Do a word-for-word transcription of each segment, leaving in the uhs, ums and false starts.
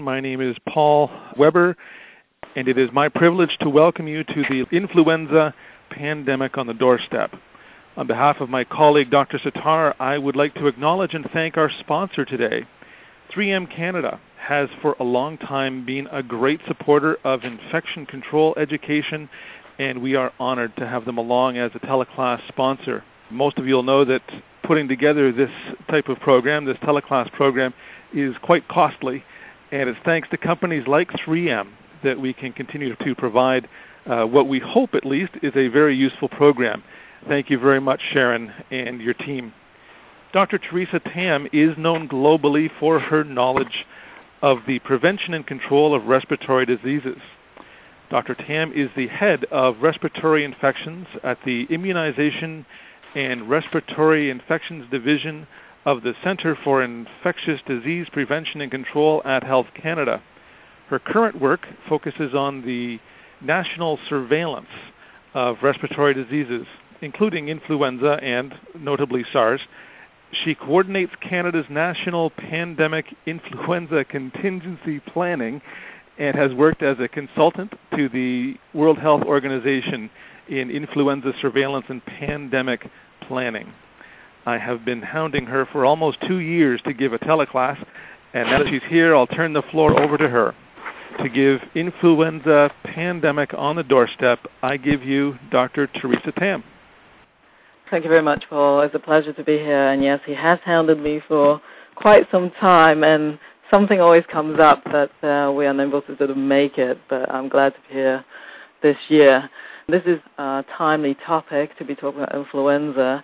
My name is Paul Weber, and it is my privilege to welcome you to the influenza pandemic on the doorstep. On behalf of my colleague, Doctor Sattar, I would like to acknowledge and thank our sponsor today. three M Canada has for a long time been a great supporter of infection control education, and we are honored to have them along as a teleclass sponsor. Most of you will know that putting together this type of program, this teleclass program, is quite costly, and it's thanks to companies like three M that we can continue to provide uh, what we hope at least is a very useful program. Thank you very much, Sharon, and your team. Doctor Theresa Tam is known globally for her knowledge of the prevention and control of respiratory diseases. Doctor Tam is the head of respiratory infections at the Immunization and Respiratory Infections Division of the Centre for Infectious Disease Prevention and Control at Health Canada. Her current work focuses on the national surveillance of respiratory diseases, including influenza and, notably, SARS. She coordinates Canada's national pandemic influenza contingency planning and has worked as a consultant to the World Health Organization in influenza surveillance and pandemic planning. I have been hounding her for almost two years to give a teleclass, and now that she's here, I'll turn the floor over to her. To give influenza pandemic on the doorstep, I give you Doctor Theresa Tam. Thank you very much, Paul. It's a pleasure to be here. And yes, he has hounded me for quite some time, and something always comes up that uh, we're unable to sort of make it, but I'm glad to be here this year. This is a timely topic to be talking about influenza.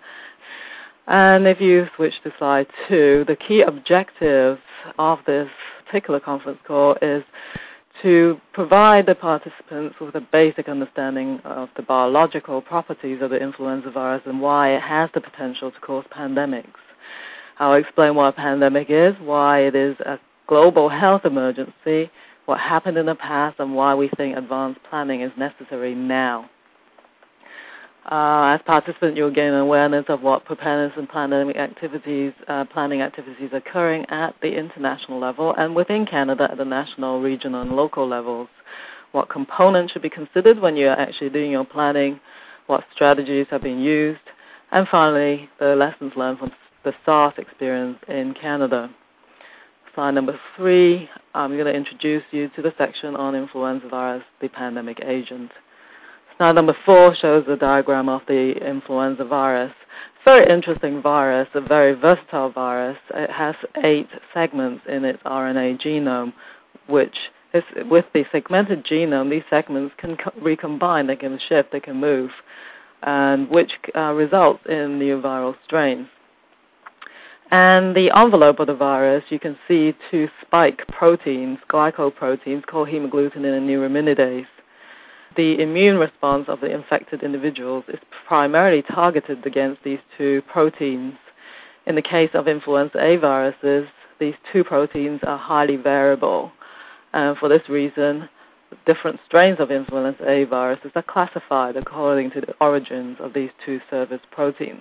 And if you switch to slide two, the key objective of this particular conference call is to provide the participants with a basic understanding of the biological properties of the influenza virus and why it has the potential to cause pandemics. I'll explain what a pandemic is, why it is a global health emergency, what happened in the past, and why we think advanced planning is necessary now. Uh, as participants, you'll gain awareness of what preparedness and pandemic activities, uh, planning activities occurring at the international level and within Canada at the national, regional, and local levels. What components should be considered when you're actually doing your planning, what strategies have been used, and finally, the lessons learned from the SARS experience in Canada. Slide number three, I'm going to introduce you to the section on influenza virus, the pandemic agent. Slide number four shows the diagram of the influenza virus. Very interesting virus, a very versatile virus. It has eight segments in its R N A genome, which is, with the segmented genome, these segments can co- recombine, they can shift, they can move, and which uh, results in new viral strains. And the envelope of the virus, you can see two spike proteins, glycoproteins called hemagglutinin and neuraminidase. The immune response of the infected individuals is primarily targeted against these two proteins. In the case of influenza A viruses, these two proteins are highly variable. And for this reason, different strains of influenza A viruses are classified according to the origins of these two surface proteins.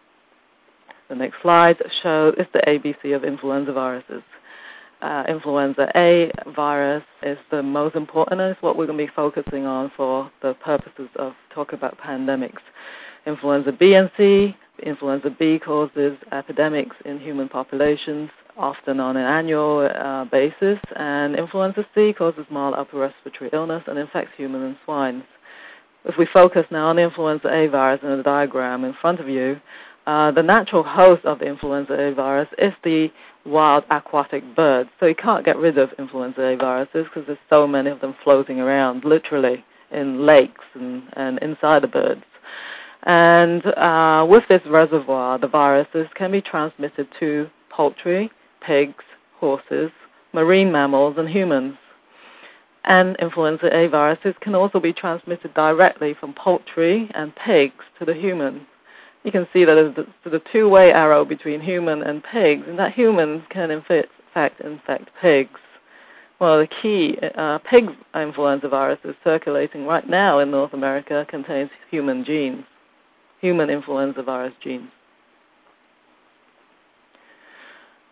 The next slide shows is the A B C of influenza viruses. Uh, influenza A virus is the most important, and it's what we're going to be focusing on for the purposes of talking about pandemics. Influenza B and C, influenza B causes epidemics in human populations, often on an annual uh, basis, and influenza C causes mild upper respiratory illness and infects humans and swine. If we focus now on the influenza A virus in the diagram in front of you, Uh, the natural host of the influenza A virus is the wild aquatic birds. So you can't get rid of influenza A viruses because there's so many of them floating around, literally, in lakes and, and inside the birds. And uh, with this reservoir, the viruses can be transmitted to poultry, pigs, horses, marine mammals, and humans. And influenza A viruses can also be transmitted directly from poultry and pigs to the human. You can see that there's the, the two-way arrow between human and pigs, and that humans can in fact infect pigs. Well, the key uh, pig influenza virus is circulating right now in North America contains human genes, human influenza virus genes.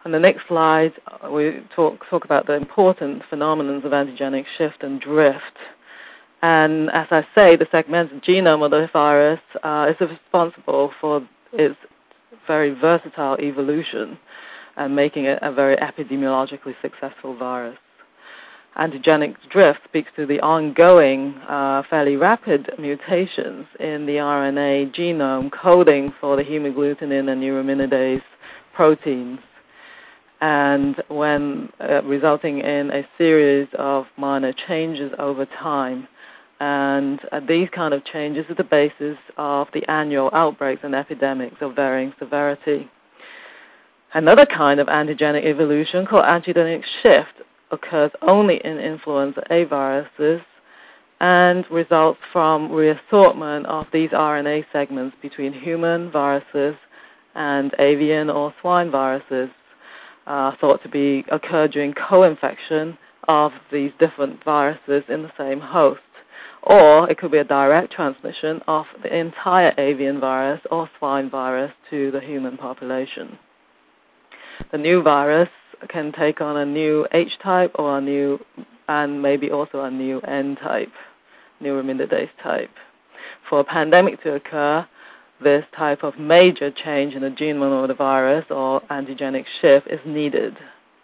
On the next slide, we talk, talk about the important phenomena of antigenic shift and drift. And as I say, the segmented genome of the virus uh, is responsible for its very versatile evolution and making it a very epidemiologically successful virus. Antigenic drift speaks to the ongoing, uh, fairly rapid mutations in the R N A genome coding for the hemagglutinin and neuraminidase proteins, and when uh, resulting in a series of minor changes over time. And uh, these kind of changes are the basis of the annual outbreaks and epidemics of varying severity. Another kind of antigenic evolution called antigenic shift occurs only in influenza A viruses and results from reassortment of these R N A segments between human viruses and avian or swine viruses, uh, thought to be occur during co-infection of these different viruses in the same host. Or it could be a direct transmission of the entire avian virus or swine virus to the human population. The new virus can take on a new H-type or a new, and maybe also a new N-type, neuraminidase type. For a pandemic to occur, this type of major change in the genome of the virus or antigenic shift is needed.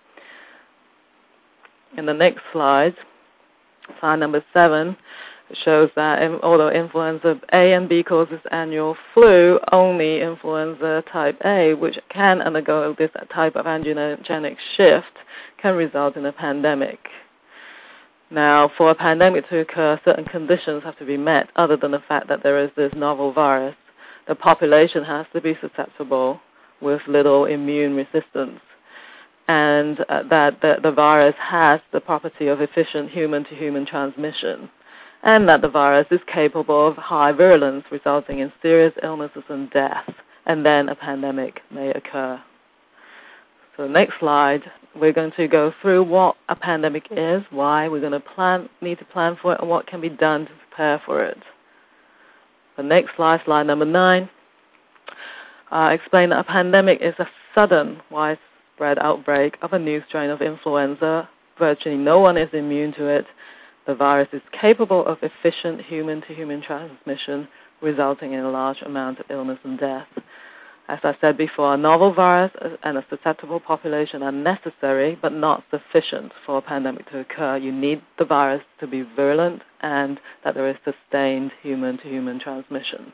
In the next slide, slide number seven, shows that although influenza A and B causes annual flu, only influenza type A, which can undergo this type of antigenic shift, can result in a pandemic. Now, for a pandemic to occur, certain conditions have to be met other than the fact that there is this novel virus. The population has to be susceptible with little immune resistance, and uh, that the, the virus has the property of efficient human-to-human transmission, and that the virus is capable of high virulence, resulting in serious illnesses and death, and then a pandemic may occur. So next slide, we're going to go through what a pandemic is, why we're going to plan, need to plan for it, and what can be done to prepare for it. The next slide, slide number nine, uh, explain that a pandemic is a sudden, widespread outbreak of a new strain of influenza. Virtually no one is immune to it. The virus is capable of efficient human-to-human transmission, resulting in a large amount of illness and death. As I said before, a novel virus and a susceptible population are necessary but not sufficient for a pandemic to occur. You need the virus to be virulent and that there is sustained human-to-human transmission.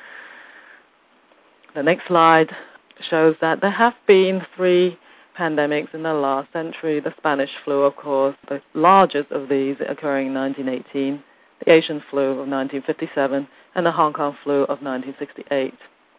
The next slide shows that there have been three pandemics in the last century. The Spanish flu, of course, the largest of these occurring in nineteen eighteen, the Asian flu of nineteen fifty-seven, and the Hong Kong flu of nineteen sixty-eight.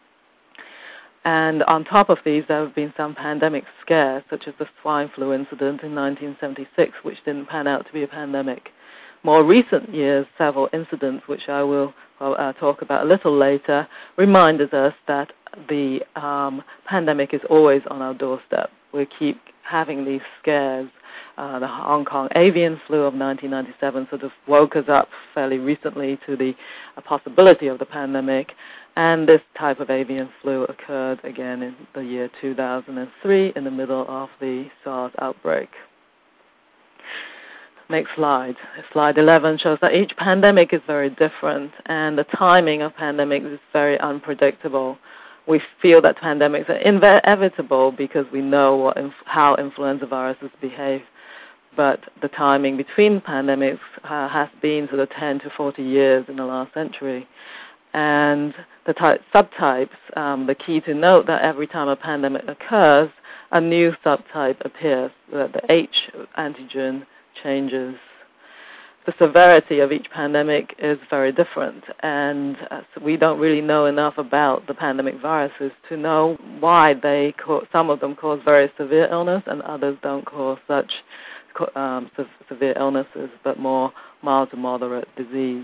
And on top of these, there have been some pandemic scares, such as the swine flu incident in nineteen seventy-six, which didn't pan out to be a pandemic. More recent years, several incidents, which I will uh, talk about a little later, reminded us that the um, pandemic is always on our doorstep. We keep having these scares. Uh, the Hong Kong avian flu of nineteen ninety-seven sort of woke us up fairly recently to the uh, possibility of the pandemic, and this type of avian flu occurred again in the year two thousand three in the middle of the SARS outbreak. Next slide. Slide eleven shows that each pandemic is very different, and the timing of pandemics is very unpredictable. We feel that pandemics are inevitable because we know what inf- how influenza viruses behave, but the timing between pandemics uh, has been sort of ten to forty years in the last century. And the type, subtypes, um, the key to note that every time a pandemic occurs, a new subtype appears, that the H antigen changes. The severity of each pandemic is very different, and uh, so we don't really know enough about the pandemic viruses to know why they co- some of them cause very severe illness and others don't cause such um, se- severe illnesses, but more mild to moderate disease.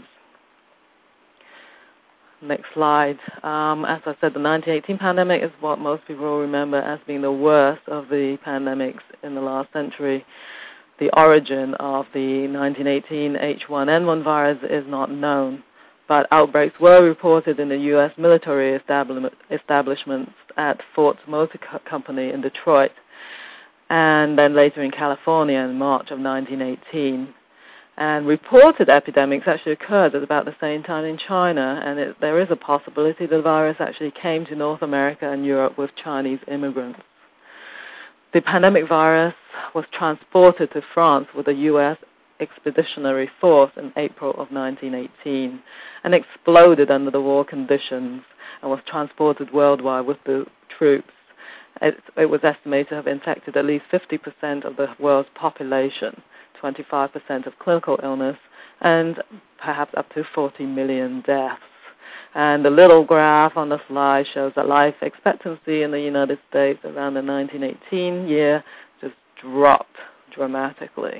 Next slide. Um, as I said, the nineteen eighteen pandemic is what most people will remember as being the worst of the pandemics in the last century. The origin of the nineteen eighteen H one N one virus is not known, but outbreaks were reported in the U S military establishments at Ford Motor Co- Company in Detroit. and then later in California in March of nineteen eighteen. And reported epidemics actually occurred at about the same time in China, and it, there is a possibility the virus actually came to North America and Europe with Chinese immigrants. The pandemic virus was transported to France with a U S expeditionary force in April of nineteen eighteen and exploded under the war conditions and was transported worldwide with the troops. It, it was estimated to have infected at least fifty percent of the world's population, twenty-five percent of clinical illness, and perhaps up to forty million deaths. And the little graph on the slide shows that life expectancy in the United States around the nineteen eighteen year just dropped dramatically.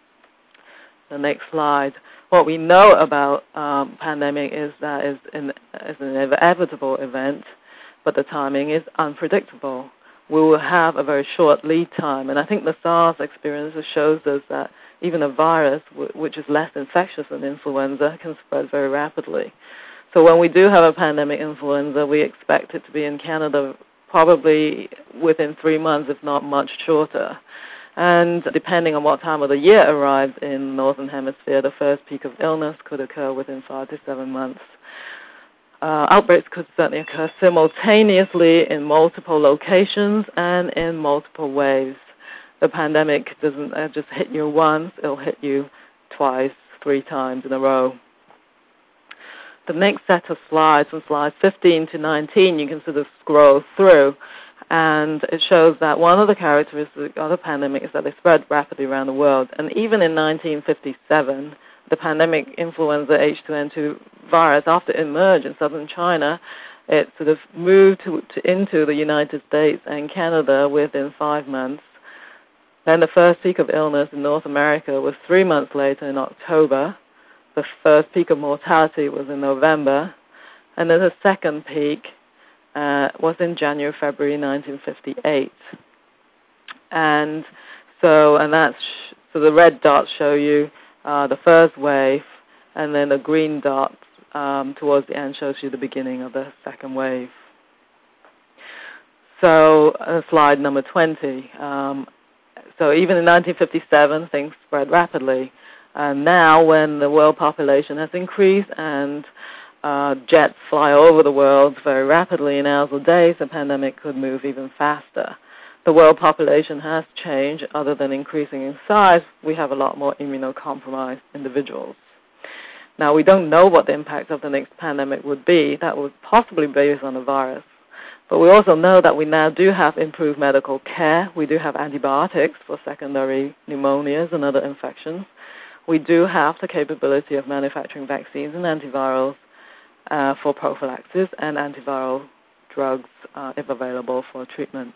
The next slide. What we know about um, pandemic is that it's an, it's an inevitable event, but the timing is unpredictable. We will have a very short lead time, and I think the SARS experience shows us that even a virus, w- which is less infectious than influenza, can spread very rapidly. So when we do have a pandemic influenza, we expect it to be in Canada probably within three months, if not much shorter. And depending on what time of the year arrives in the Northern Hemisphere, the first peak of illness could occur within five to seven months. Uh, outbreaks could certainly occur simultaneously in multiple locations and in multiple waves. The pandemic doesn't uh, just hit you once, it'll hit you twice, three times in a row. The next set of slides, from slides fifteen to nineteen, you can sort of scroll through, and it shows that one of the characteristics of the pandemic is that they spread rapidly around the world. And even in nineteen fifty-seven, the pandemic influenza H two N two virus, after it emerged in southern China, it sort of moved to, to, into the United States and Canada within five months. Then the first peak of illness in North America was three months later in October. The first peak of mortality was in November. And then the second peak uh, was in January, February nineteen fifty-eight. And so, and that's, so the red dots show you uh, the first wave, and then the green dots um, towards the end shows you the beginning of the second wave. So, uh, slide number twenty. Um, so even in nineteen fifty-seven, things spread rapidly. And now, when the world population has increased and uh, jets fly over the world very rapidly in hours or days, the pandemic could move even faster. The world population has changed. Other than increasing in size, we have a lot more immunocompromised individuals. Now, we don't know what the impact of the next pandemic would be. That would possibly be based on the virus. But we also know that we now do have improved medical care. We do have antibiotics for secondary pneumonias and other infections. We do have the capability of manufacturing vaccines and antivirals uh, for prophylaxis and antiviral drugs, uh, if available, for treatment.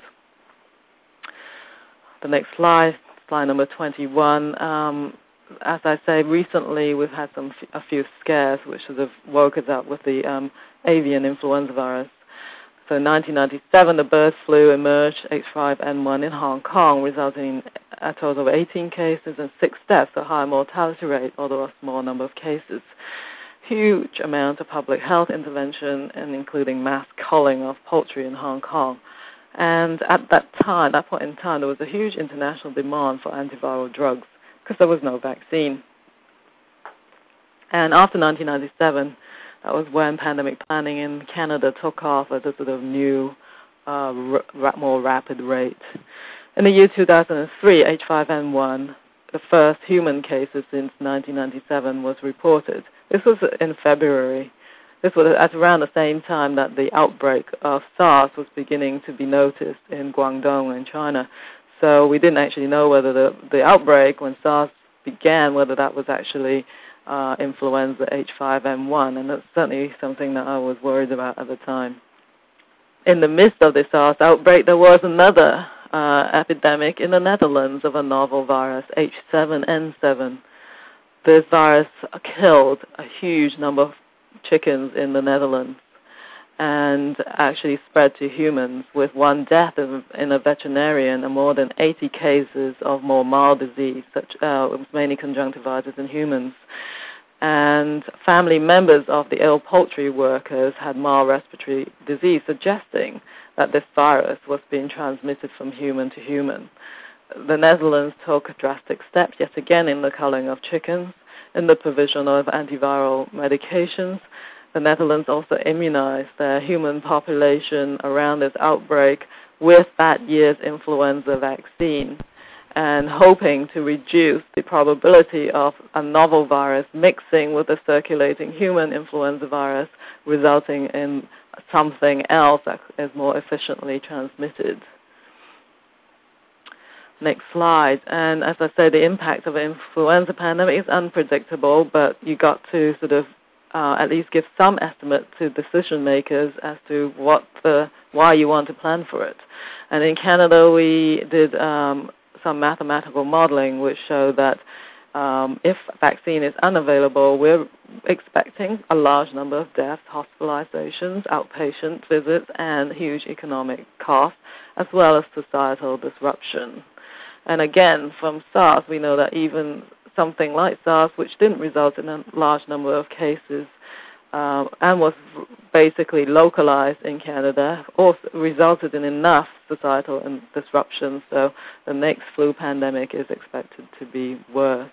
The next slide, slide number twenty-one. Um, as I say, recently we've had some a few scares which sort of woke us up with the um, avian influenza virus. So in nineteen ninety-seven, the bird flu emerged, H five N one, in Hong Kong, resulting in a total of eighteen cases and six deaths, a high mortality rate, although a small number of cases. Huge amount of public health intervention, and including mass culling of poultry in Hong Kong. And at that time, that point in time, there was a huge international demand for antiviral drugs because there was no vaccine. And after nineteen ninety-seven, that was when pandemic planning in Canada took off at a sort of new, uh, ra- more rapid rate. In the year two thousand three, H five N one, the first human cases since nineteen ninety-seven, was reported. This was in February. This was at around the same time that the outbreak of SARS was beginning to be noticed in Guangdong in China. So we didn't actually know whether the, the outbreak, when SARS began, whether that was actually Uh, influenza H five N one, and that's certainly something that I was worried about at the time. In the midst of the SARS outbreak, there was another uh, epidemic in the Netherlands of a novel virus, H seven N seven. This virus killed a huge number of chickens in the Netherlands and actually spread to humans, with one death in a veterinarian and more than eighty cases of more mild disease, such uh, it was mainly conjunctivitis in humans. And family members of the ill poultry workers had mild respiratory disease, suggesting that this virus was being transmitted from human to human. the Netherlands took drastic steps, yet again, in the culling of chickens, in the provision of antiviral medications. The Netherlands also immunized their human population around this outbreak with that year's influenza vaccine, and hoping to reduce the probability of a novel virus mixing with the circulating human influenza virus, resulting in something else that is more efficiently transmitted. Next slide. And as I said, the impact of an influenza pandemic is unpredictable, but you got to sort of uh, at least give some estimate to decision makers as to what the why you want to plan for it. And in Canada, we did um, some mathematical modeling which showed that um, if a vaccine is unavailable, we're expecting a large number of deaths, hospitalizations, outpatient visits, and huge economic costs, as well as societal disruption. And again, from SARS, we know that even something like SARS, which didn't result in a large number of cases uh, and was basically localized in Canada, also resulted in enough societal disruption. So the next flu pandemic is expected to be worse.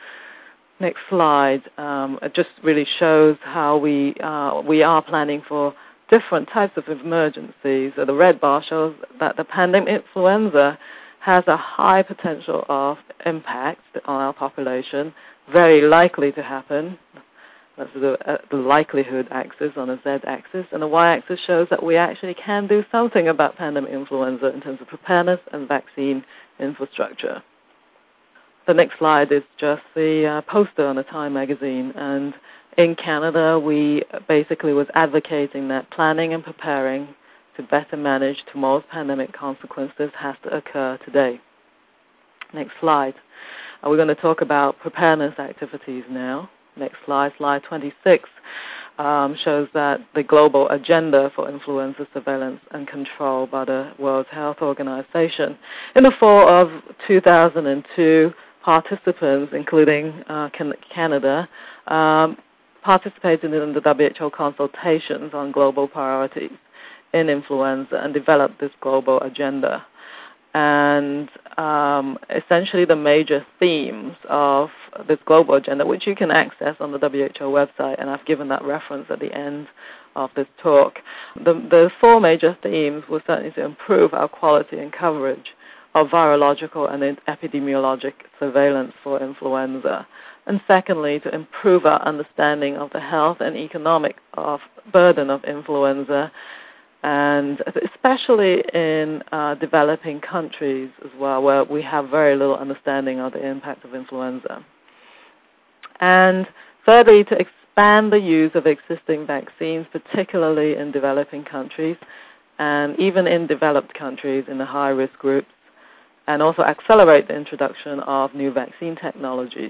Next slide. Um, it just really shows how we uh, we are planning for different types of emergencies. So the red bar shows that the pandemic influenza has a high potential of impact on our population, very likely to happen. That's the, uh, the likelihood axis on a z-axis, and the y-axis shows that we actually can do something about pandemic influenza in terms of preparedness and vaccine infrastructure. The next slide is just the uh, poster on the Time magazine, and in Canada, we basically was advocating that planning and preparing to better manage tomorrow's pandemic consequences has to occur today. Next slide. Uh, we're going to talk about preparedness activities now. Next slide, slide twenty-six, um, shows that the global agenda for influenza surveillance and control by the World Health Organization. In the fall of two thousand two, participants, including uh, Canada, um, participated in the W H O consultations on global priorities in influenza and developed this global agenda. And um, essentially the major themes of this global agenda, which you can access on the W H O website, and I've given that reference at the end of this talk. The, the four major themes were certainly to improve our quality and coverage of virological and epidemiologic surveillance for influenza. And secondly, to improve our understanding of the health and economic of burden of influenza, and especially in uh, developing countries as well, where we have very little understanding of the impact of influenza. And thirdly, to expand the use of existing vaccines, particularly in developing countries, and even in developed countries in the high-risk groups, and also accelerate the introduction of new vaccine technologies.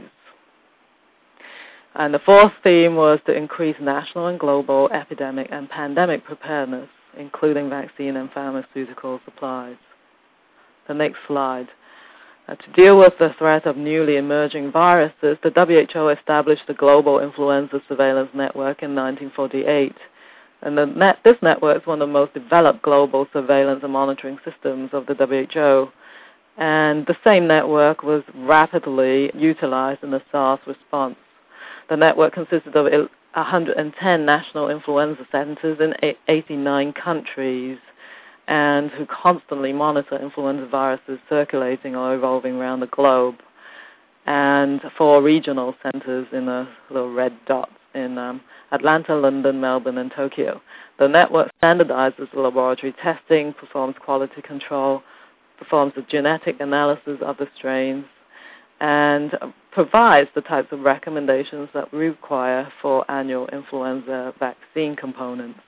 And the fourth theme was to increase national and global epidemic and pandemic preparedness, including vaccine and pharmaceutical supplies. The next slide. Uh, to deal with the threat of newly emerging viruses, the W H O established the Global Influenza Surveillance Network in nineteen forty-eight. And the net, this network is one of the most developed global surveillance and monitoring systems of the W H O. And the same network was rapidly utilized in the SARS response. The network consisted of one hundred ten national influenza centers in eighty-nine countries, and who constantly monitor influenza viruses circulating or evolving around the globe, and four regional centers in the little red dots in um, Atlanta, London, Melbourne, and Tokyo. The network standardizes the laboratory testing, performs quality control, performs the genetic analysis of the strains, and provides the types of recommendations that we require for annual influenza vaccine components.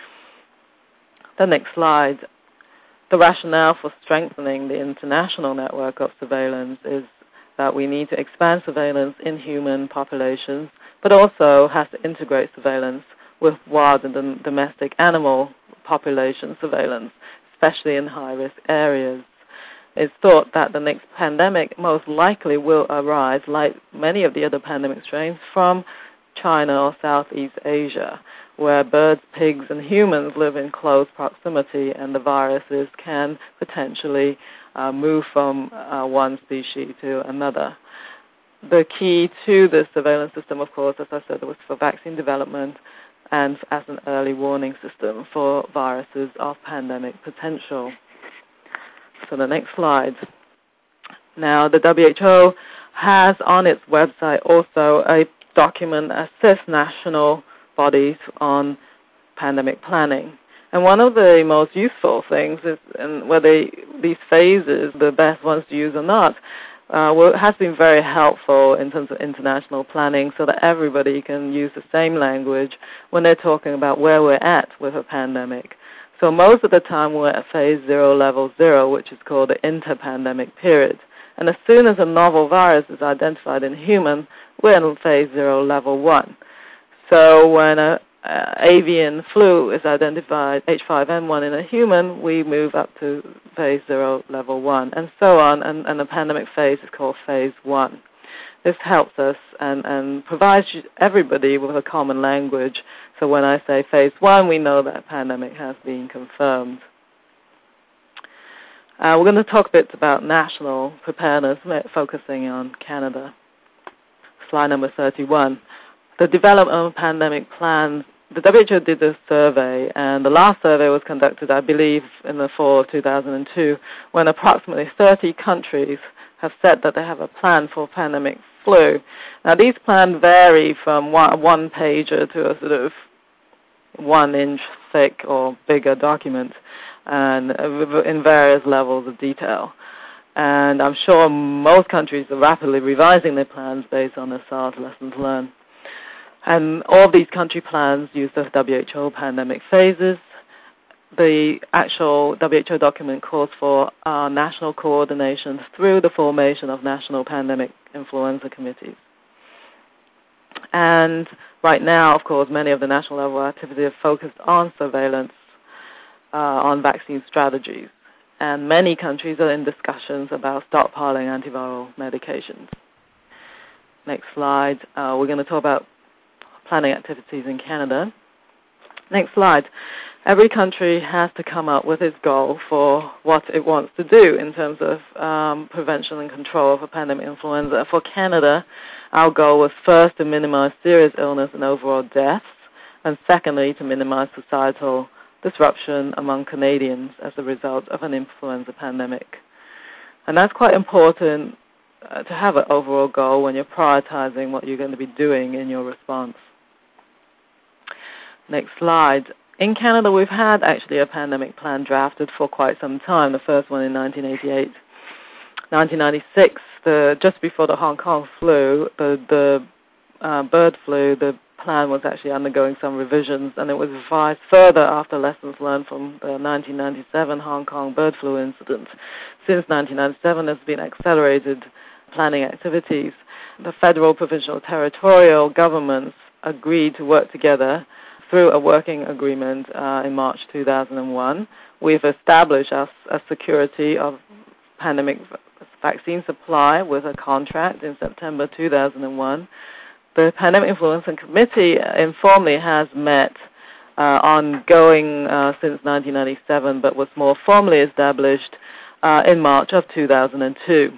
The next slide. The rationale for strengthening the international network of surveillance is that we need to expand surveillance in human populations, but also has to integrate surveillance with wild and domestic animal population surveillance, especially in high-risk areas. It's thought that the next pandemic most likely will arise, like many of the other pandemic strains, from China or Southeast Asia, where birds, pigs, and humans live in close proximity, and the viruses can potentially uh, move from uh, one species to another. The key to this surveillance system, of course, as I said, was for vaccine development and as an early warning system for viruses of pandemic potential. So the next slide. Now, the W H O has on its website also a document that assists national bodies on pandemic planning. And one of the most useful things is, and whether these phases, the best ones to use or not, uh, well, has been very helpful in terms of international planning so that everybody can use the same language when they're talking about where we're at with a pandemic. So most of the time we're at phase zero, level zero, which is called the inter-pandemic period. And as soon as a novel virus is identified in human, we're in phase zero, level one. So when a uh, avian flu is identified, H five N one in a human, we move up to phase zero, level one, and so on, and, and the pandemic phase is called phase one. This helps us and, and provides everybody with a common language. So when I say phase one, we know that a pandemic has been confirmed. Uh, we're going to talk a bit about national preparedness, focusing on Canada. Slide number thirty-one. The development of pandemic plans. The W H O did a survey, and the last survey was conducted, I believe, in the fall of two thousand two, when approximately thirty countries have said that they have a plan for pandemic flu. Now, these plans vary from one, one pager to a sort of one-inch thick or bigger document, and in various levels of detail. And I'm sure most countries are rapidly revising their plans based on the SARS lessons learned. And all of these country plans use the W H O pandemic phases. The actual W H O document calls for uh, national coordination through the formation of national pandemic influenza committees. And right now, of course, many of the national level activities are focused on surveillance, uh, on vaccine strategies. And many countries are in discussions about stockpiling antiviral medications. Next slide. Uh, we're going to talk about planning activities in Canada. Next slide. Every country has to come up with its goal for what it wants to do in terms of um, prevention and control of a pandemic influenza. For Canada, our goal was first to minimize serious illness and overall deaths, and secondly, to minimize societal disruption among Canadians as a result of an influenza pandemic. And that's quite important uh, to have an overall goal when you're prioritizing what you're going to be doing in your response. Next slide. In Canada, we've had actually a pandemic plan drafted for quite some time, the first one in nineteen eighty-eight. nineteen ninety-six, the, just before the Hong Kong flu, the, the uh, bird flu, the plan was actually undergoing some revisions, and it was revised further after lessons learned from the nineteen ninety-seven Hong Kong bird flu incident. Since nineteen ninety-seven, there's been accelerated planning activities. The federal, provincial, territorial governments agreed to work together through a working agreement uh, in March two thousand one. We've established a, a security of pandemic vaccine supply with a contract in September two thousand one. The Pandemic Influenza Committee informally has met uh, ongoing uh, since nineteen ninety-seven, but was more formally established uh, in March of two thousand two.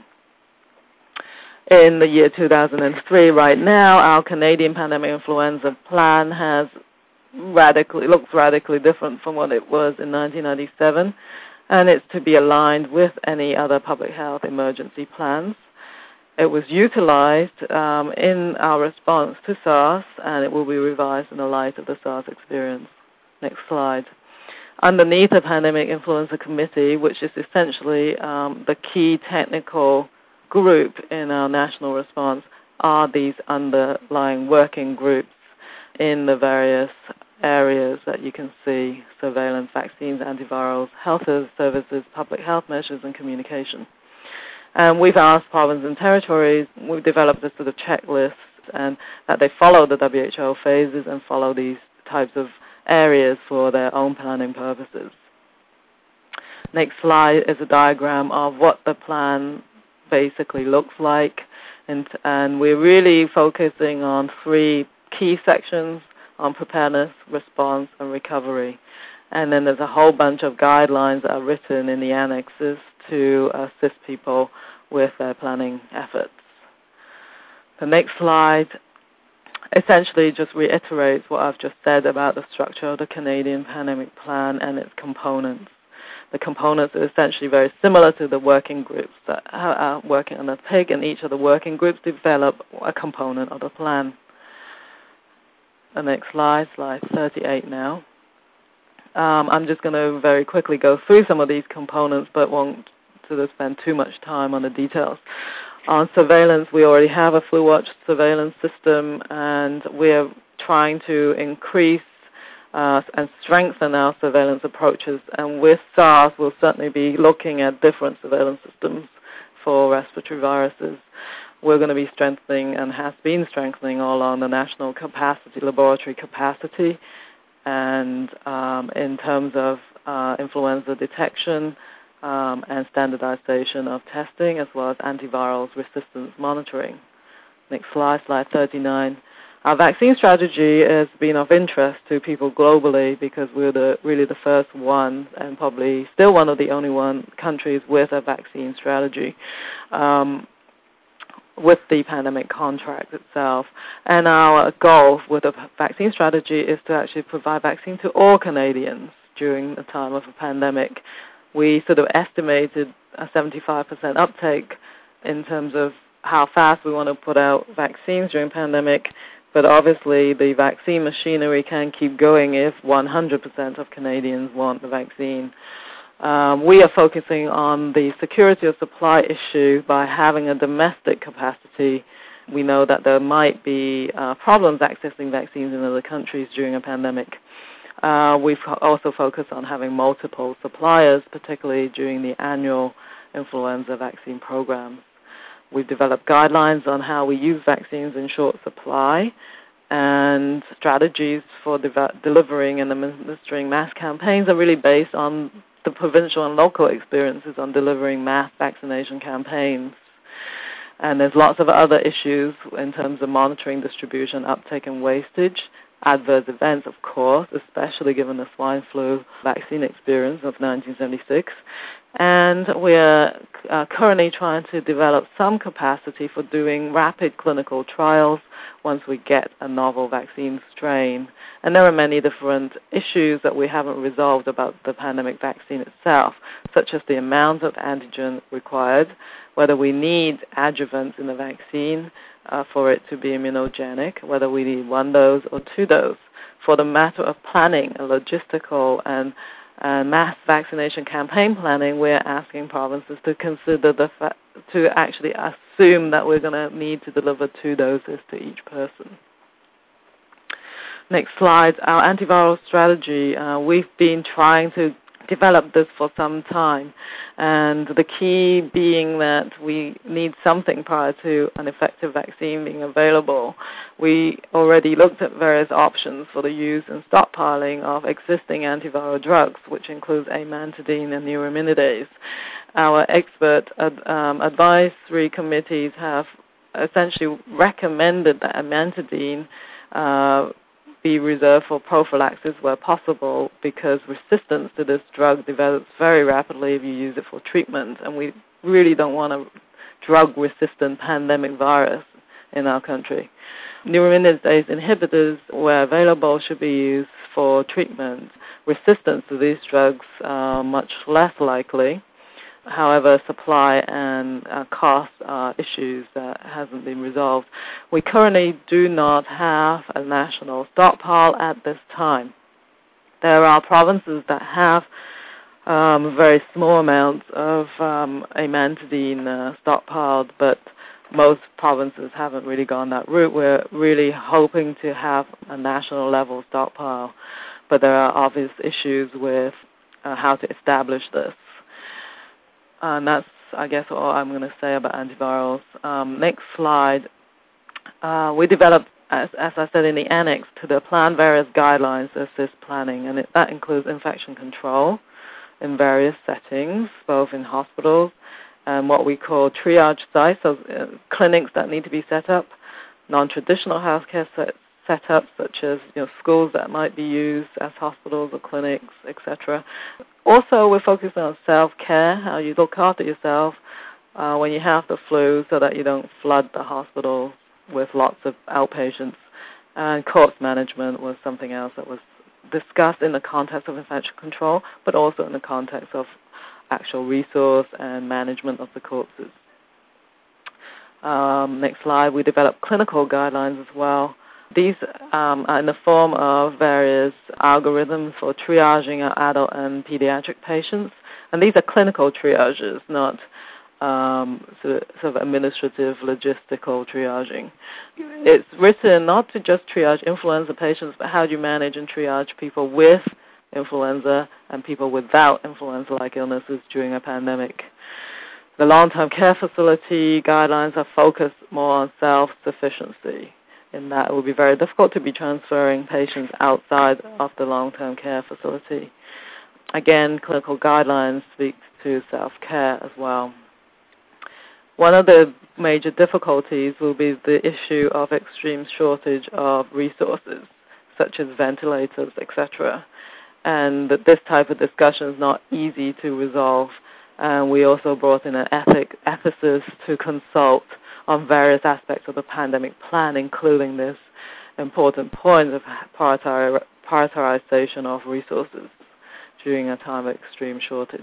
In the year two thousand three, right now, our Canadian Pandemic Influenza Plan has radically looks radically different from what it was in nineteen ninety-seven, and it's to be aligned with any other public health emergency plans. It was utilized um, in our response to SARS, and it will be revised in the light of the SARS experience. Next slide. Underneath the Pandemic Influenza Committee, which is essentially um, the key technical group in our national response, are these underlying working groups in the various areas that you can see: surveillance, vaccines, antivirals, health services, public health measures, and communication. And we've asked provinces and territories, we've developed a sort of checklist, and that they follow the W H O phases and follow these types of areas for their own planning purposes. Next slide is a diagram of what the plan basically looks like, and, and we're really focusing on three key sections: on preparedness, response, and recovery. And then there's a whole bunch of guidelines that are written in the annexes to assist people with their planning efforts. The next slide essentially just reiterates what I've just said about the structure of the Canadian Pandemic Plan and its components. The components are essentially very similar to the working groups that are working on the P I G, and each of the working groups develop a component of the plan. The next slide, slide thirty-eight now. Um, I'm just going to very quickly go through some of these components, but won't sort of spend too much time on the details. On surveillance, we already have a FluWatch surveillance system, and we're trying to increase uh, and strengthen our surveillance approaches. And with SARS, we'll certainly be looking at different surveillance systems for respiratory viruses. We're going to be strengthening and has been strengthening all along the national capacity, laboratory capacity, and um, in terms of uh, influenza detection um, and standardization of testing, as well as antiviral resistance monitoring. Next slide, slide thirty-nine. Our vaccine strategy has been of interest to people globally because we're the, really the first one, and probably still one of the only one countries with a vaccine strategy. Um, with the pandemic contract itself. And our goal with the vaccine strategy is to actually provide vaccine to all Canadians during the time of a pandemic. We sort of estimated a seventy-five percent uptake in terms of how fast we want to put out vaccines during pandemic, but obviously the vaccine machinery can keep going if one hundred percent of Canadians want the vaccine. Um, we are focusing on the security of supply issue by having a domestic capacity. We know that there might be uh, problems accessing vaccines in other countries during a pandemic. Uh, we've also focused on having multiple suppliers, particularly during the annual influenza vaccine programs. We've developed guidelines on how we use vaccines in short supply and strategies for de- delivering and administering mass campaigns are really based on the provincial and local experiences on delivering mass vaccination campaigns. And there's lots of other issues in terms of monitoring distribution, uptake, and wastage. Adverse events, of course, especially given the swine flu vaccine experience of nineteen seventy-six. And we're uh, currently trying to develop some capacity for doing rapid clinical trials once we get a novel vaccine strain. And there are many different issues that we haven't resolved about the pandemic vaccine itself, such as the amount of antigen required, whether we need adjuvants in the vaccine uh, for it to be immunogenic, whether we need one dose or two doses. For the matter of planning, a logistical and Uh, mass vaccination campaign planning, we're asking provinces to consider the fa- to actually assume that we're going to need to deliver two doses to each person. Next slide, our antiviral strategy. Uh, we've been trying to develop this for some time, and the key being that we need something prior to an effective vaccine being available. We already looked at various options for the use and stockpiling of existing antiviral drugs, which includes amantadine and neuraminidase. Our expert ad, um, advisory committees have essentially recommended that amantadine uh, be reserved for prophylaxis where possible, because resistance to this drug develops very rapidly if you use it for treatment, and we really don't want a drug-resistant pandemic virus in our country. Neuraminidase inhibitors, where available, should be used for treatment. Resistance to these drugs are much less likely. However, supply and uh, cost are issues that hasn't been resolved. We currently do not have a national stockpile at this time. There are provinces that have um, very small amounts of um, amantadine uh, stockpiled, but most provinces haven't really gone that route. We're really hoping to have a national level stockpile, but there are obvious issues with uh, how to establish this. And that's, I guess, all I'm going to say about antivirals. Um, next slide. Uh, we developed, as, as I said in the annex to the plan, various guidelines to assist planning, and it, that includes infection control in various settings, both in hospitals and what we call triage sites, so uh, clinics that need to be set up, non-traditional healthcare set, setups, such as you know schools that might be used as hospitals or clinics, et cetera. Also, we're focusing on self-care, how you look after yourself uh, when you have the flu, so that you don't flood the hospital with lots of outpatients. And corpse management was something else that was discussed in the context of infection control, but also in the context of actual resource and management of the corpses. Um, next slide, we developed clinical guidelines as well. These um, are in the form of various algorithms for triaging our adult and pediatric patients. And these are clinical triages, not um, sort, of, sort of administrative, logistical triaging. It's written not to just triage influenza patients, but how do you manage and triage people with influenza and people without influenza-like illnesses during a pandemic. The long-term care facility guidelines are focused more on self-sufficiency, in that it will be very difficult to be transferring patients outside of the long-term care facility. Again, clinical guidelines speak to self-care as well. One of the major difficulties will be the issue of extreme shortage of resources, such as ventilators, et cetera, and that this type of discussion is not easy to resolve. And we also brought in an ethic, ethicist to consult on various aspects of the pandemic plan, including this important point of prioritization of resources during a time of extreme shortage.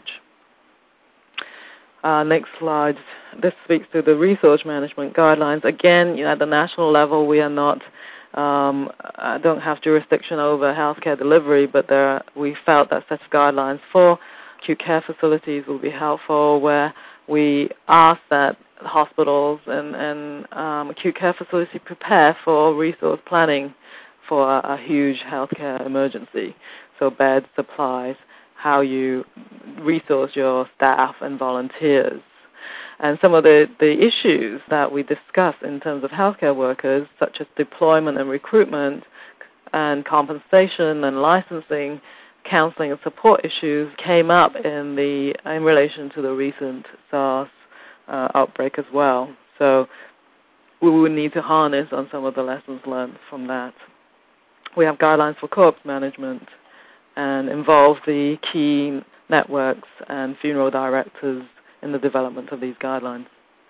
Uh, next slide. This speaks to the resource management guidelines. Again, you know, at the national level, we are not, um, I don't have jurisdiction over healthcare delivery, but there are, we felt that such guidelines for acute care facilities will be helpful, where we ask that hospitals and, and um, acute care facilities prepare for resource planning for a, a huge healthcare emergency. So beds, supplies, how you resource your staff and volunteers. And some of the, the issues that we discuss in terms of healthcare workers, such as deployment and recruitment and compensation and licensing, counseling and support issues, came up in the in relation to the recent SARS uh, outbreak as well. So we will need to harness on some of the lessons learned from that. We have guidelines for corpse management and involve the key networks and funeral directors in the development of these guidelines.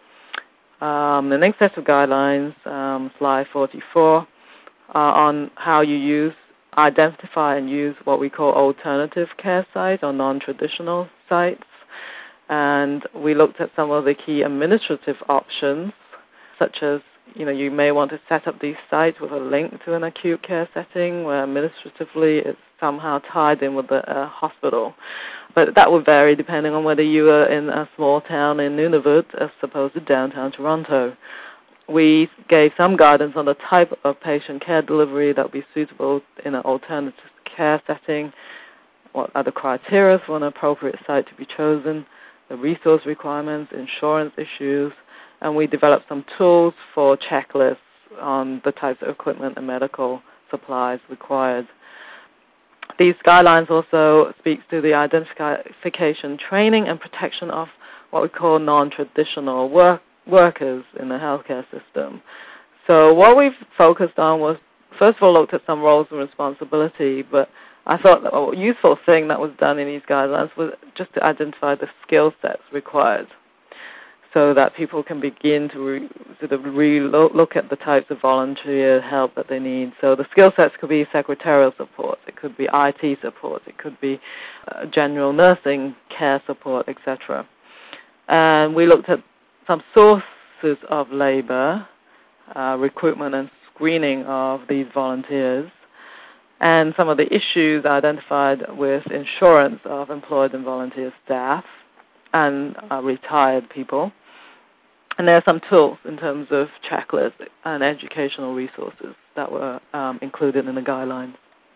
Um, the next set of guidelines, um, slide forty-four, are on how you use identify and use what we call alternative care sites or non-traditional sites. And we looked at some of the key administrative options, such as, you know, you may want to set up these sites with a link to an acute care setting where administratively it's somehow tied in with the uh, hospital. But that would vary depending on whether you are in a small town in Nunavut as opposed to downtown Toronto. We gave some guidance on the type of patient care delivery that would be suitable in an alternative care setting, what are the criteria for an appropriate site to be chosen, the resource requirements, insurance issues, and we developed some tools for checklists on the types of equipment and medical supplies required. These guidelines also speak to the identification, training, and protection of what we call non-traditional work workers in the healthcare system. So what we've focused on was, first of all, looked at some roles and responsibility, but I thought that a useful thing that was done in these guidelines was just to identify the skill sets required so that people can begin to re, sort of re-look at the types of volunteer help that they need. So the skill sets could be secretarial support, it could be I T support, it could be uh, general nursing care support, et cetera. And we looked at some sources of labor, uh, recruitment and screening of these volunteers, and some of the issues identified with insurance of employed and volunteer staff and uh, retired people. And there are some tools in terms of checklists and educational resources that were um, included in the guidelines.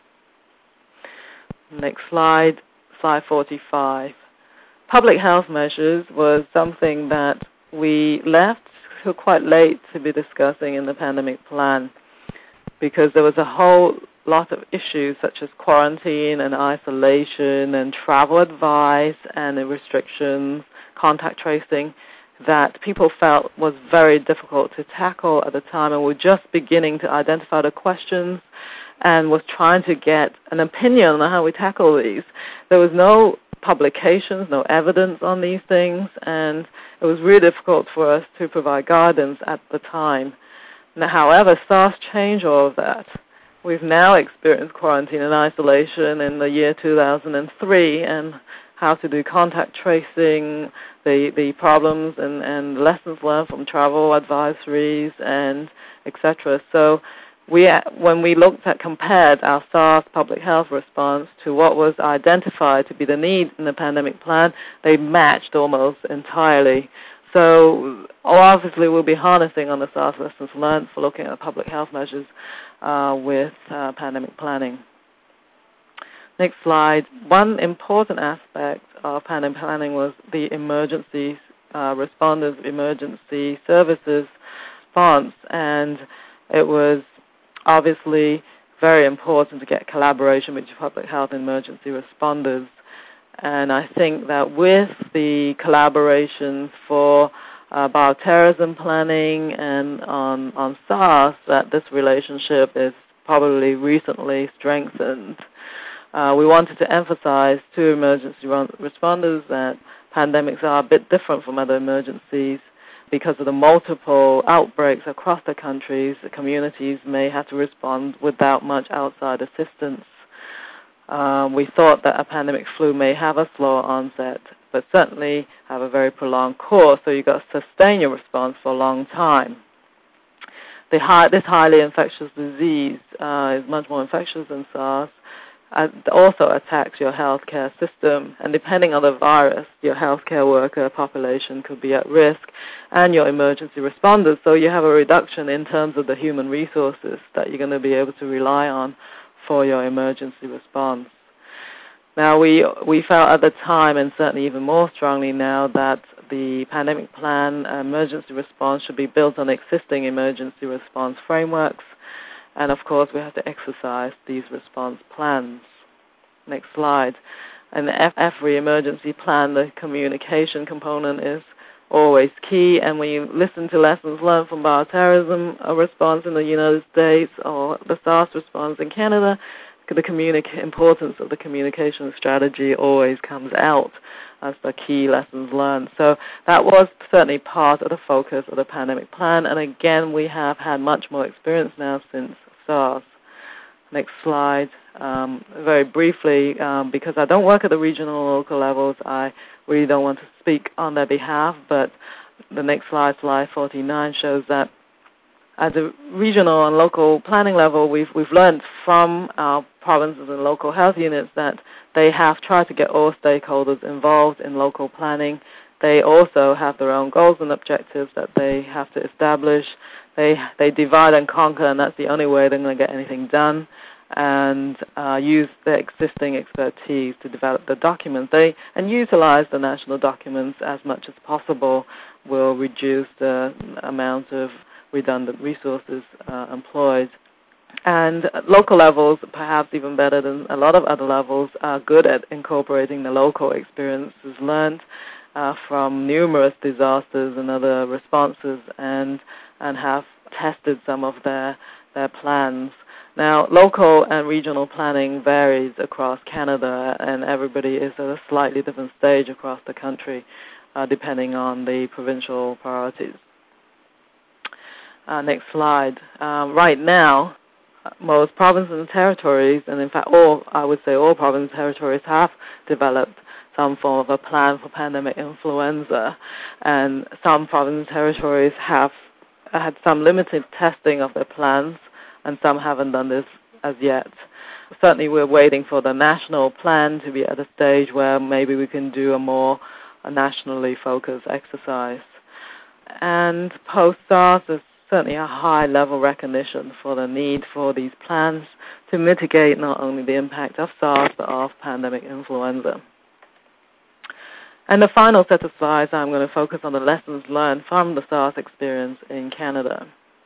Next slide, slide forty-five. Public health measures was something that we left till quite late to be discussing in the pandemic plan because there was a whole lot of issues such as quarantine and isolation and travel advice and the restrictions, contact tracing that people felt was very difficult to tackle at the time, and were just beginning to identify the questions and was trying to get an opinion on how we tackle these. There was no publications, no evidence on these things, and it was really difficult for us to provide guidance at the time. Now, however, SARS changed all of that. We've now experienced quarantine and isolation in the year two thousand three, and how to do contact tracing, the, the problems and, and lessons learned from travel advisories, and et cetera. So we, when we looked at, compared our SARS public health response to what was identified to be the need in the pandemic plan, they matched almost entirely. So obviously we'll be harnessing on the SARS lessons learned for looking at public health measures uh, with uh, pandemic planning. Next slide. One important aspect of pandemic planning was the emergency uh, responders, emergency services response, and it was obviously very important to get collaboration between public health and emergency responders. And I think that with the collaboration for uh, bioterrorism planning and on, on SARS, that this relationship is probably recently strengthened. Uh, we wanted to emphasize to emergency responders that pandemics are a bit different from other emergencies because of the multiple outbreaks across the countries. The communities may have to respond without much outside assistance. Uh, we thought that a pandemic flu may have a slower onset, but certainly have a very prolonged course, so you've got to sustain your response for a long time. The high, this highly infectious disease uh, is much more infectious than SARS. Uh, also attacks your healthcare system, and depending on the virus, your healthcare worker population could be at risk, and your emergency responders. So you have a reduction in terms of the human resources that you're going to be able to rely on for your emergency response. Now, we we felt at the time, and certainly even more strongly now, that the pandemic plan uh, emergency response should be built on existing emergency response frameworks. And, of course, we have to exercise these response plans. Next slide. And every emergency plan, the communication component is always key. And when you listen to lessons learned from bioterrorism response in the United States or the SARS response in Canada, the communica- importance of the communication strategy always comes out as the key lessons learned. So that was certainly part of the focus of the pandemic plan. And again, we have had much more experience now since SARS. Next slide. Um, very briefly, um, because I don't work at the regional and local levels, I really don't want to speak on their behalf, but the next slide, slide forty-nine, shows that at the regional and local planning level, we've we've learned from our provinces and local health units that they have tried to get all stakeholders involved in local planning. They also have their own goals and objectives that they have to establish. They they divide and conquer, and that's the only way they're going to get anything done, and uh, use their existing expertise to develop the documents. They and utilize the national documents as much as possible will reduce the amount of redundant resources uh, employed. And local levels, perhaps even better than a lot of other levels, are good at incorporating the local experiences learned uh, from numerous disasters and other responses, and and have tested some of their their plans. Now, local and regional planning varies across Canada, and everybody is at a slightly different stage across the country, uh, depending on the provincial priorities. Uh, next slide. Um, right now, most provinces and territories, and in fact all, I would say all provinces and territories, have developed some form of a plan for pandemic influenza, and some provinces and territories have had some limited testing of their plans, and some haven't done this as yet. Certainly we're waiting for the national plan to be at a stage where maybe we can do a more a nationally focused exercise. And post-SARS, there's certainly a high-level recognition for the need for these plans to mitigate not only the impact of SARS, but of pandemic influenza. And the final set of slides, I'm going to focus on the lessons learned from the SARS experience in Canada.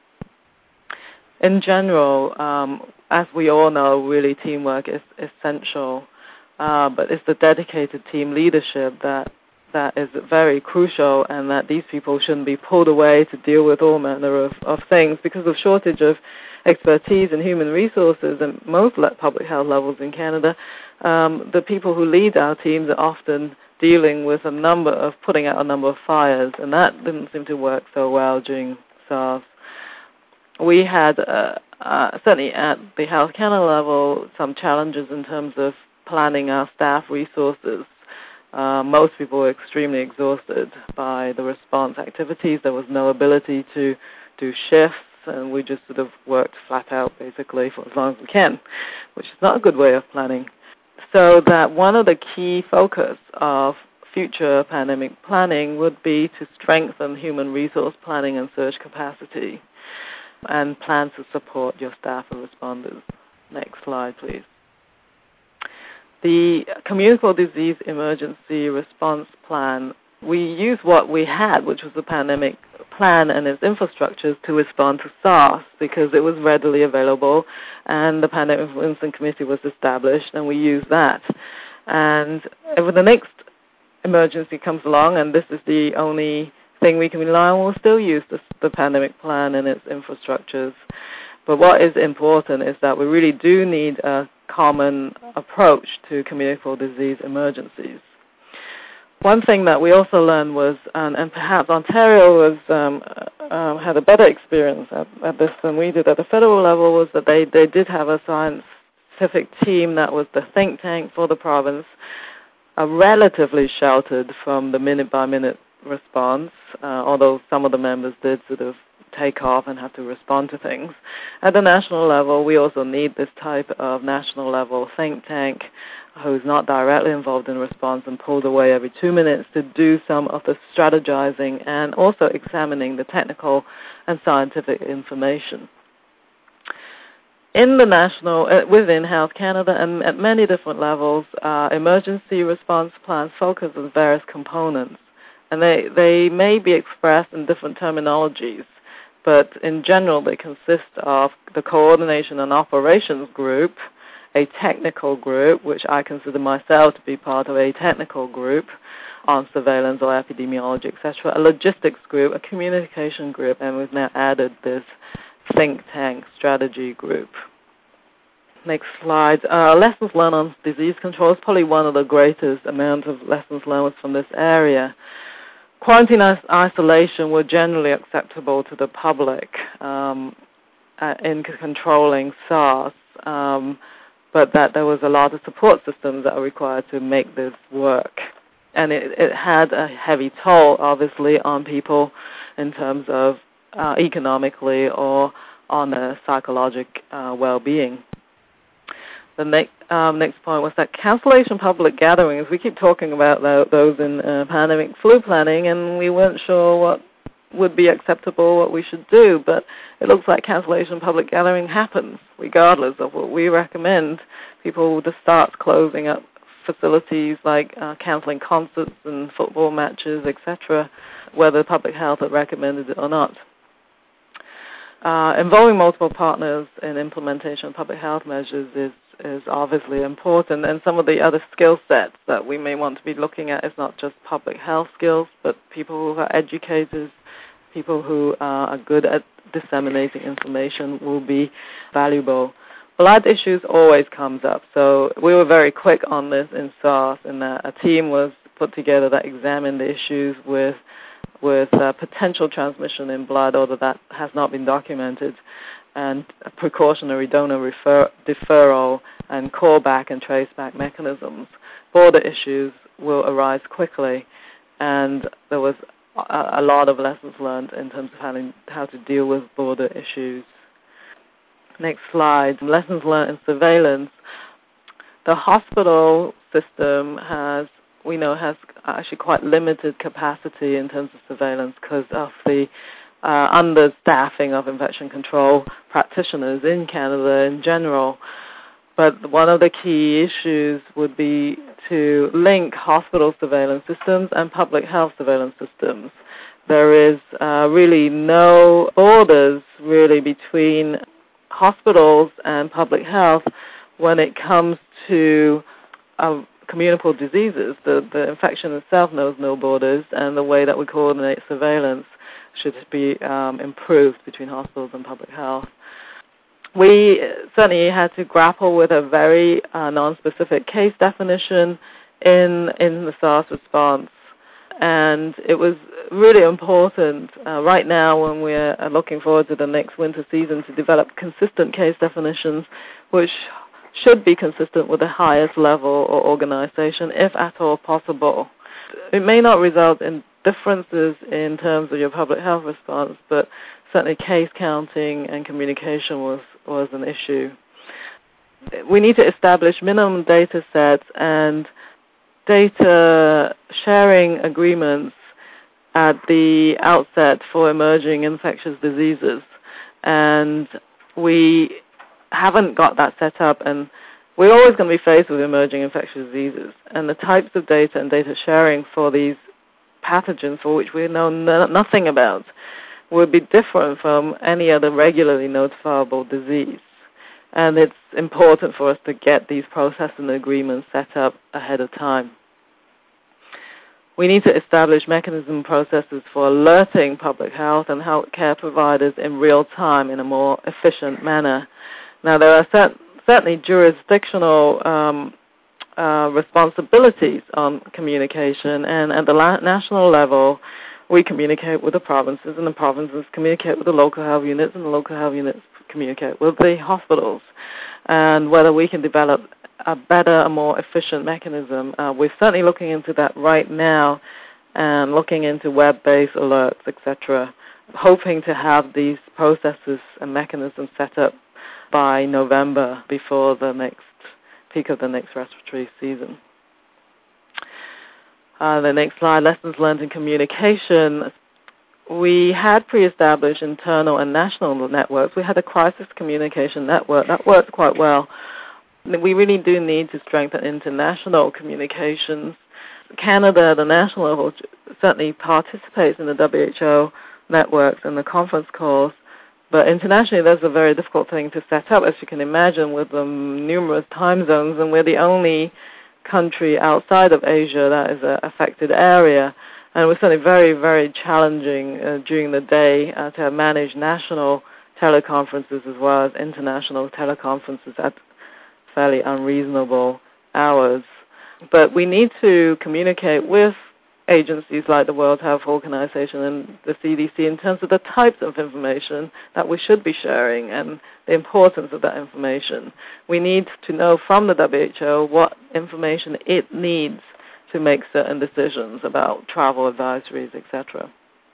In general, um, as we all know, really teamwork is essential, uh, but it's the dedicated team leadership that that is very crucial, and that these people shouldn't be pulled away to deal with all manner of, of things because of shortage of expertise and human resources at most public health levels in Canada. Um, the people who lead our teams are often dealing with a number of, putting out a number of fires, and that didn't seem to work so well during SARS. We had, uh, uh, certainly at the Health Canada level, some challenges in terms of planning our staff resources. Uh, most people were extremely exhausted by the response activities. There was no ability to do shifts, and we just sort of worked flat out, basically, for as long as we can, which is not a good way of planning. So that one of the key focus of future pandemic planning would be to strengthen human resource planning and surge capacity, and plan to support your staff and responders. Next slide, please. The Communicable Disease Emergency Response Plan, we used what we had, which was the pandemic plan and its infrastructures, to respond to SARS because it was readily available, and the Pandemic Influenza Committee was established, and we used that. And if the next emergency comes along, and this is the only thing we can rely on, we'll still use the, the pandemic plan and its infrastructures. But what is important is that we really do need a common approach to communicable disease emergencies. One thing that we also learned was, and, and perhaps Ontario was um, uh, had a better experience at, at this than we did at the federal level, was that they, they did have a scientific team that was the think tank for the province, uh, relatively sheltered from the minute-by-minute response, uh, although some of the members did sort of take off and have to respond to things. At the national level, we also need this type of national level think tank who's not directly involved in response and pulled away every two minutes to do some of the strategizing and also examining the technical and scientific information. In the national, uh, within Health Canada and at many different levels, uh, emergency response plans focus on various components, and they, they may be expressed in different terminologies, but in general they consist of the coordination and operations group, a technical group, which I consider myself to be part of a technical group on surveillance or epidemiology, et cetera, a logistics group, a communication group, and we've now added this think tank strategy group. Next slide. Uh, lessons learned on disease control is probably one of the greatest amount of lessons learned from this area. Quarantine isolation were generally acceptable to the public um, uh, in controlling SARS, um, but that there was a lot of support systems that are required to make this work. And it, it had a heavy toll, obviously, on people in terms of uh, economically or on their psychologic uh, well-being. The next, um, next point was that cancellation public gatherings, we keep talking about those in uh, pandemic flu planning, and we weren't sure what would be acceptable, what we should do, but it looks like cancellation public gathering happens regardless of what we recommend. People just start closing up facilities like uh, cancelling concerts and football matches, et cetera, whether public health had recommended it or not. Uh, involving multiple partners in implementation of public health measures is is obviously important, and some of the other skill sets that we may want to be looking at is not just public health skills, but people who are educators, people who uh, are good at disseminating information will be valuable. Blood issues always comes up, so we were very quick on this in SARS, and uh, a team was put together that examined the issues with with uh, potential transmission in blood, although that has not been documented, and precautionary donor refer- deferral and callback and traceback mechanisms. Border issues will arise quickly, and there was a, a lot of lessons learned in terms of how to, how to deal with border issues. Next slide. Lessons learned in surveillance. The hospital system has, we know, has actually quite limited capacity in terms of surveillance because of the Uh, understaffing of infection control practitioners in Canada in general. But one of the key issues would be to link hospital surveillance systems and public health surveillance systems. There is uh, really no borders really between hospitals and public health when it comes to uh, communicable diseases, the, the infection itself knows no borders, and the way that we coordinate surveillance should be um, improved between hospitals and public health. We certainly had to grapple with a very uh, non-specific case definition in in the SARS response, and it was really important uh, right now when we're looking forward to the next winter season to develop consistent case definitions which should be consistent with the highest level or organization, if at all possible. It may not result in differences in terms of your public health response, but certainly case counting and communication was, was an issue. We need to establish minimum data sets and data sharing agreements at the outset for emerging infectious diseases. And we haven't got that set up, and we're always going to be faced with emerging infectious diseases. And the types of data and data sharing for these pathogens for which we know no, nothing about will be different from any other regularly notifiable disease. And it's important for us to get these processes and agreements set up ahead of time. We need to establish mechanism processes for alerting public health and health care providers in real time in a more efficient manner. Now, there are cert- certainly jurisdictional um, uh, responsibilities on communication, and at the la- national level, we communicate with the provinces, and the provinces communicate with the local health units, and the local health units communicate with the hospitals. And whether we can develop a better, a more efficient mechanism, uh, we're certainly looking into that right now, and looking into web-based alerts, et cetera, hoping to have these processes and mechanisms set up by November, before the next peak of the next respiratory season. Uh, the next slide, lessons learned in communication. We had pre-established internal and national networks. We had a crisis communication network that worked quite well. We really do need to strengthen international communications. Canada, at the national level, certainly participates in the W H O networks and the conference calls, but internationally that's a very difficult thing to set up, as you can imagine, with the numerous time zones, and we're the only country outside of Asia that is an affected area. And it was certainly very, very challenging uh, during the day uh, to manage national teleconferences as well as international teleconferences at fairly unreasonable hours. But we need to communicate with agencies like the World Health Organization and the C D C in terms of the types of information that we should be sharing and the importance of that information. We need to know from the W H O what information it needs to make certain decisions about travel advisories, et cetera.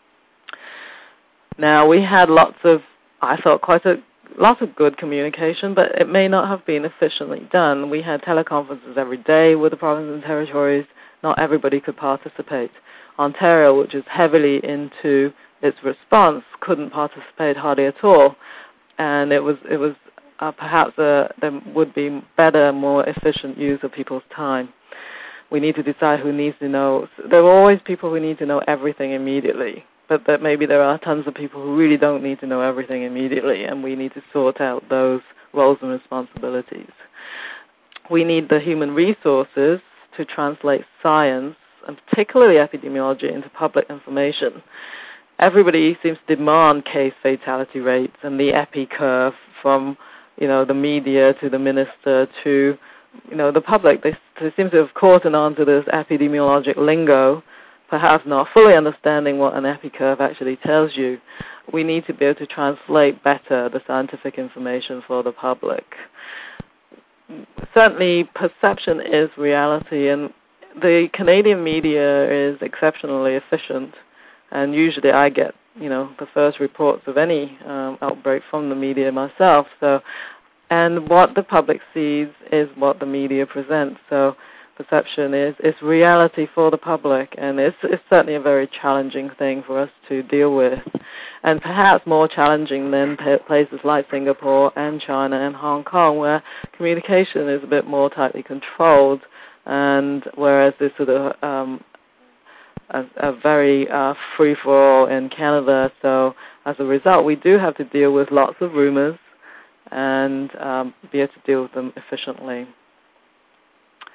Now, we had lots of, I thought, quite a lot of good communication, but it may not have been efficiently done. We had teleconferences every day with the provinces and territories. Not everybody could participate. Ontario, which is heavily into its response, couldn't participate hardly at all. And it was it was uh, perhaps a, there would be better, more efficient use of people's time. We need to decide who needs to know. There are always people who need to know everything immediately, but that maybe there are tons of people who really don't need to know everything immediately, and we need to sort out those roles and responsibilities. We need the human resources to translate science, and particularly epidemiology, into public information. Everybody seems to demand case fatality rates and the epi curve from, you know, the media to the minister to, you know, the public. They, they seem to have caught on to this epidemiologic lingo, perhaps not fully understanding what an epi curve actually tells you. We need to be able to translate better the scientific information for the public. Certainly, perception is reality, and the Canadian media is exceptionally efficient, and usually I get, you know, the first reports of any um, outbreak from the media myself. So, and what the public sees is what the media presents. So, perception is is reality for the public, and it's, it's certainly a very challenging thing for us to deal with, and perhaps more challenging than places like Singapore and China and Hong Kong, where communication is a bit more tightly controlled, and whereas this sort of um, a, a very uh, free-for-all in Canada. So as a result, we do have to deal with lots of rumors and um, be able to deal with them efficiently.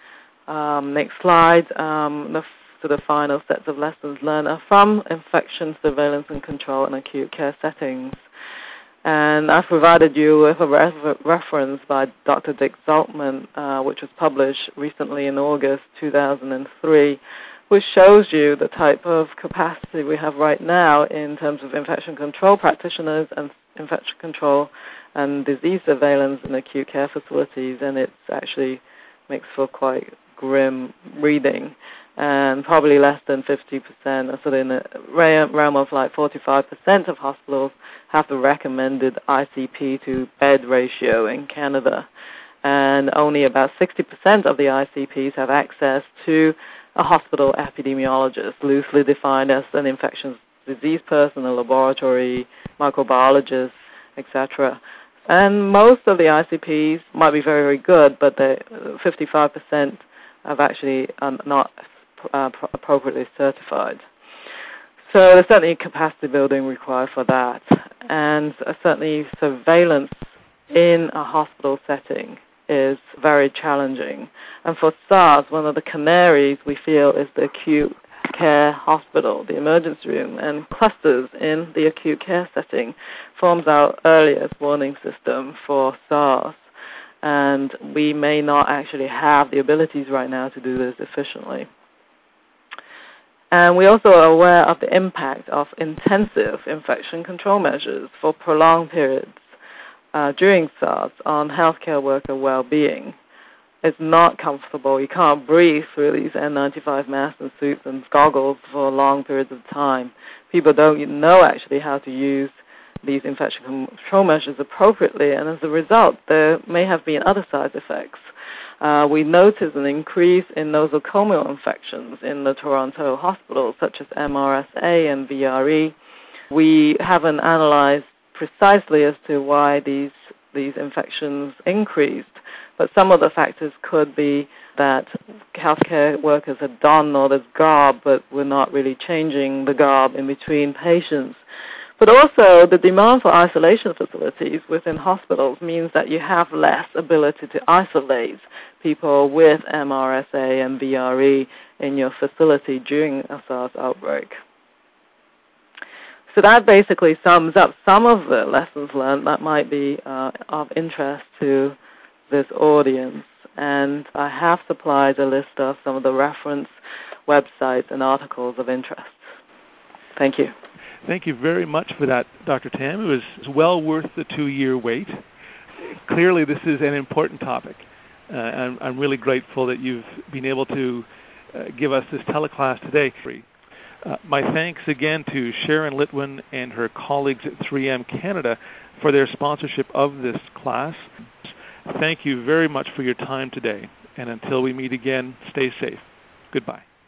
Um, next slide. Um, the sort of final sets of lessons learned are from infection surveillance and control in acute care settings. And I've provided you with a re- reference by Doctor Dick Zaltman, uh, which was published recently in August two thousand three, which shows you the type of capacity we have right now in terms of infection control practitioners and infection control and disease surveillance in acute care facilities, and it actually makes for quite grim reading. And probably less than fifty percent, or sort of in the realm of like forty-five percent of hospitals have the recommended I C P to bed ratio in Canada. And only about sixty percent of the I C Ps have access to a hospital epidemiologist, loosely defined as an infectious disease person, a laboratory microbiologist, et cetera. And most of the I C Ps might be very, very good, but the fifty-five percent have actually um, not Uh, pro- appropriately certified. So there's certainly capacity building required for that, and uh, certainly surveillance in a hospital setting is very challenging. And for SARS, one of the canaries we feel is the acute care hospital, the emergency room, and clusters in the acute care setting forms our earliest warning system for SARS. And we may not actually have the abilities right now to do this efficiently. And we also are aware of the impact of intensive infection control measures for prolonged periods uh, during SARS on healthcare worker well-being. It's not comfortable. You can't breathe through these N ninety-five masks and suits and goggles for long periods of time. People don't know actually how to use these infection control measures appropriately, and as a result, there may have been other side effects. Uh, we noticed an increase in nosocomial infections in the Toronto hospitals, such as M R S A and V R E. We haven't analyzed precisely as to why these these infections increased, but some of the factors could be that healthcare workers had donned all this garb, but were not really changing the garb in between patients. But also, the demand for isolation facilities within hospitals means that you have less ability to isolate people with M R S A and V R E in your facility during a SARS outbreak. So that basically sums up some of the lessons learned that might be uh, of interest to this audience. And I have supplied a list of some of the reference websites and articles of interest. Thank you. Thank you very much for that, Doctor Tam. It was well worth the two-year wait. Clearly, this is an important topic. Uh, I'm, I'm really grateful that you've been able to uh, give us this teleclass today. Uh, my thanks again to Sharon Litwin and her colleagues at three M Canada for their sponsorship of this class. Thank you very much for your time today. And until we meet again, stay safe. Goodbye.